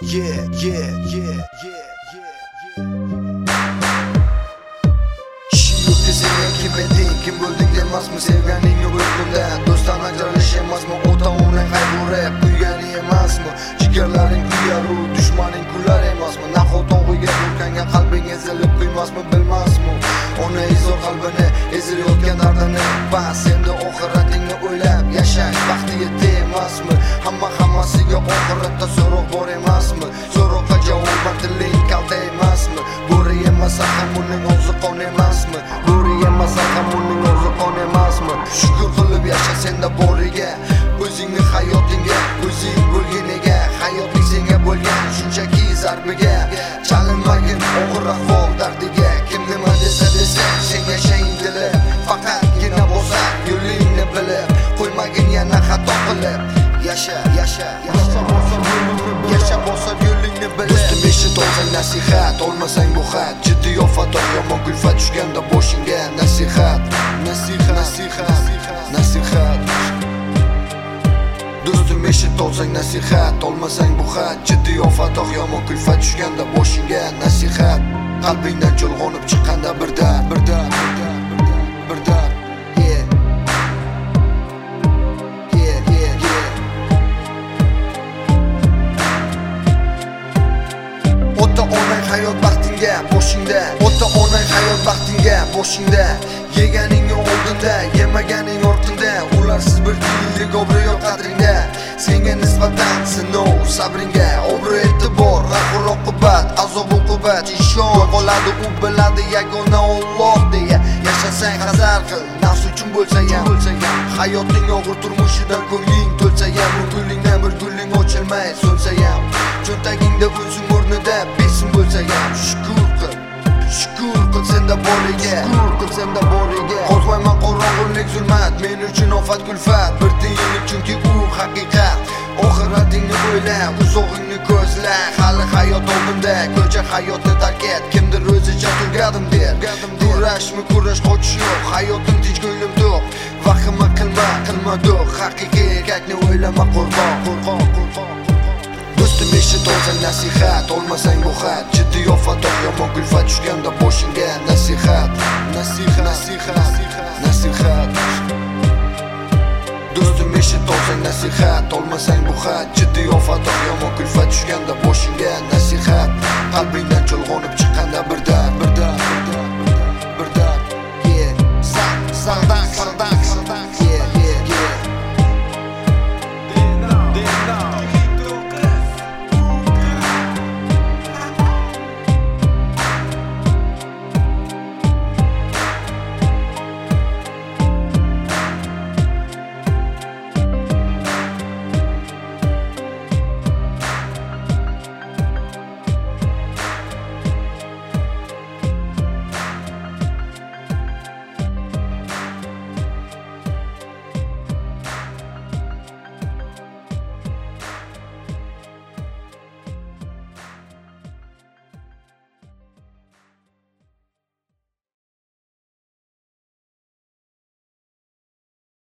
Kishi yo'q desang kim eding, kim bo'lding demasmi? Sevganing yo'q o'zimda, do'stdan ajralish emasmi? Ota-onang qayg'urib kuygani emasmi? Jigarlaring kuyaru, dushmaning kular emasmi? Nahot o'g'liga bo'lganga qalbing ezilib kuymasmi? Bilmasmi? Ona izor qalbini ezilayotgan dardini, bas endi oxiratingni o'ylab yashash vaqti yetdi emasmi? Hammasiga oxiratda so'roq bor emasmi? So'roqqa javoban tiling kalta emasmi? Bo'ri yemasa ham uning o'zi qon emasmi? Bo'ri yemasa ham uning o'zi qon emasmi? Shukr qilib yasha senda boriga, o'zingni hayotingga, o'zing bo'lganiga, hayotning senga bo'lgan shunchaki zarbiga. Chalinmagin og'ir ahvol dardiga, kim nima desa sen yashang dilib, faqatgina bosar yo'lingni bilib, qo'ymagin yana xato qilib. Yasha bosar yo'lingni bilib. Do'stim eshit olsang nasihat, olmasang bu xat. Jiddiy ofat, yomon kulfat tushganda boshingga nasihat. Do'stim eshit olsang nasihat, olmasang bu xat. Jiddiy ofat, yomon kulfat tushganda boshingga nasihat. Qalbingdan cho'lg'onib chiqqanda bir dard. Ota-onang hayot baxtingga boshingda, ota-onang hayot baxtingga boshingda. Yeganing oldinda, yemaganing ortingda, ularsiz bir tiyinlik obro' yo'q qadringda. Senga nisbatan sinov sabringga, obro' e'tibor, g'afur oqibat, azob uqubat. Ishon qoladi u biladi yagona Alloh deya. Yashasang hazar qil, nafs uchun bo'lsa ham. Hayoting og'ir turmushidan ko'ngling to'lsa ham, ko'nglingdan bir gulling ochilmay so'nsa ham, cho'ntagingda o'zing o'rnida besim bo'lsa ham, shukr qil senda boriga. Qo'rqmayman qorong'ulik zulmat, men uchun ofat kulfat, bir tiyinlik chunki u haqiqat. Oxiratingni o'yla, uzog'ingni ko'zla, hali hayot oldinda, ko'cha hayotni tark et. Kimdir o'zicha turgadim der, kurashmi kurash qochish yo'q, hayotim tinch ko'nglim to'q. Vahima qilma do'q, haqiqiy erkakni o'ylama qo'rqoq. Do'stim eshit olsang nasihat, olmasang bu xat. Jiddiy ofat, yomon kulfat tushganda boshingga nasihat. Do'stim eshit olsang nasihat, olmasang bu xat. Jiddiy ofat, yomon kulfat tushganda boshingga nasihat. Qalbingdan cho'lg'onib